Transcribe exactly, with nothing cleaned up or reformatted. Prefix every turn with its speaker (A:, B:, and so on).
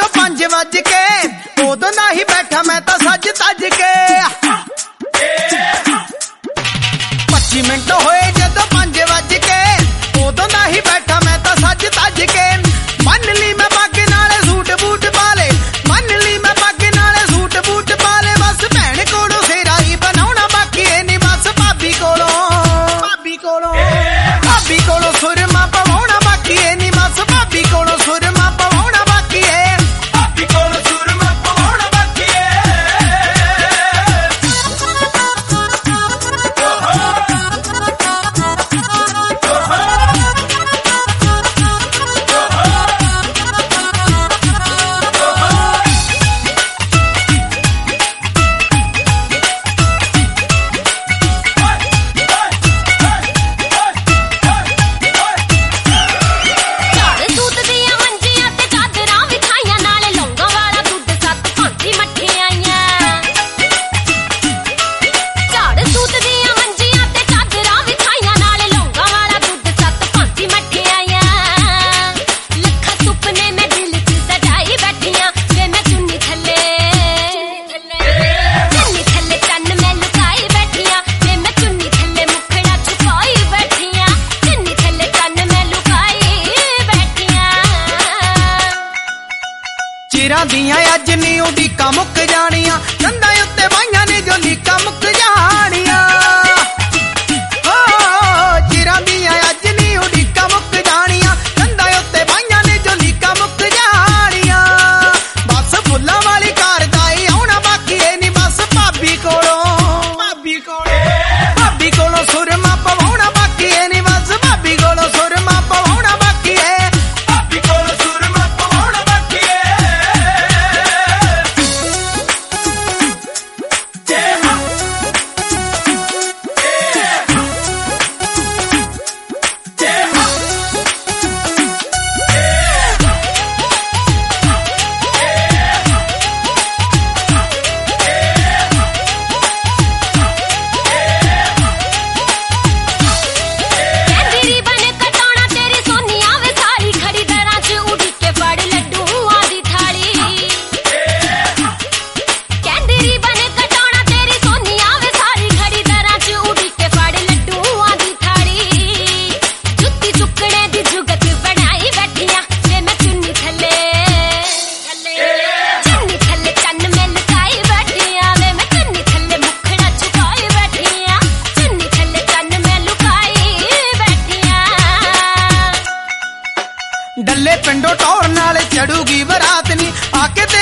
A: पंज वज के उदों दा ही बैठा मैं तो सज तज के। पच्ची मिनट होए जदों पंज वज के उदों दा ही बैठा मैं तो सज तज के। मन ली मैं पग नाले सूट बूट पा ले, मन ली मैं पग नाले सूट बूट पा ले। बस भैन कोलों सेरा ही बनाउणा बाकी ए नी बस भाभी कोलों भाभी कोलों भाभी कोलों सुरमा पवाउणा बाकी ए नी बस भाभी कोलों सुरमा पवाउणा बाकी ए। भाभी कोलों सुरमा पवाउणा बाकी ए। चिरां दियां अज नी उडीकां मुक जानियां, कंधां उत्ते बाइयां ने जो लीकां मुक जानियां। चिरां दियां अज नी उडीकां मुक जानियां, कंधां उत्ते बाइयां ने जो लीकां मुक जानियां। बस फुल्लां वाली कार दा ही आउणा बाकी ए नी बस भाभी कोलों भाभी कोलों भाभी कोलों सुरमा पवाउणा बाकी ए नी बस भाभी कोलों सुरमा पवाउणा बाकी ए। भाभी कोलों सुरमा पवाउणा बाकी ए। डल्ले पिंडों टौर नाले चढ़ूगी बरात नी आके